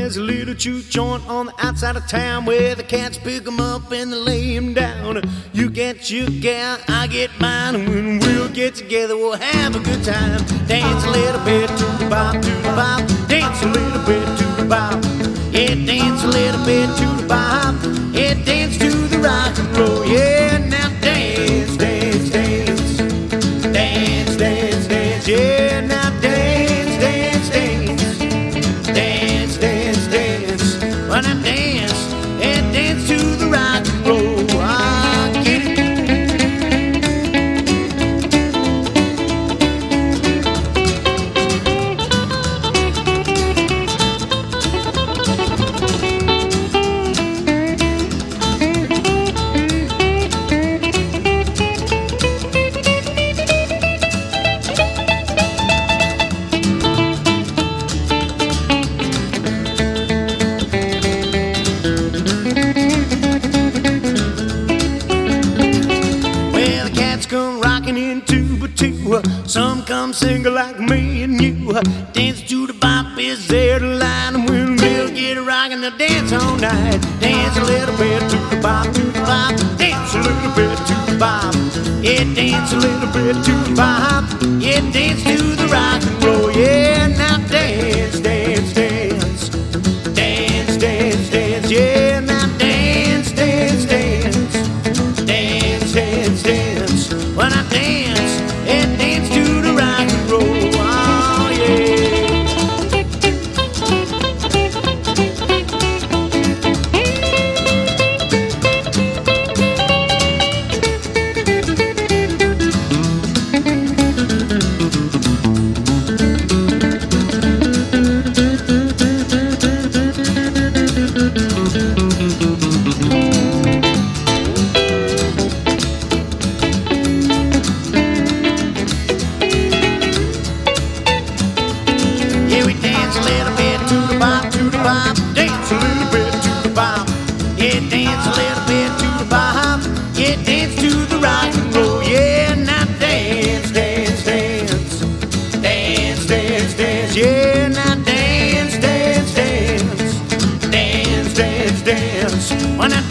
there's a little chew joint on the outside of town where the cats pick 'em up and they lay 'em down. You get your gal, I get mine, and when we'll get together, we'll have a good time. Dance a little bit to the bop, dance a little bit to the bop. Yeah, dance a little bit to the bop. Yeah, dance to the rock and roll. Yeah, now dance, dance, dance, dance, dance, dance. Yeah, now dance, dance, dance, dance, dance, dance. When I dance, and dance to the rock and roll. Ah, get it. Some come single like me and you. Dance to the bop is there to line. And when we'll get rockin', they'll dance all night. Dance a little bit to the bop, to the bop. Dance a little bit to the bop. Yeah, dance a little bit to the bop. Yeah, dance to the rock and roll. Yeah, now dance, dance, dance. Dance, dance, dance. Yeah, now dance, dance, dance. Dance, dance, dance. When I dance, and dance to the rock and roll, oh yeah. Dance a little bit to the bop. Yeah, dance a little bit to the bop. Yeah, dance to the rock and roll. Yeah, now dance, dance, dance. Dance, dance, dance. Yeah, now dance, dance, dance. Dance, dance, dance. When I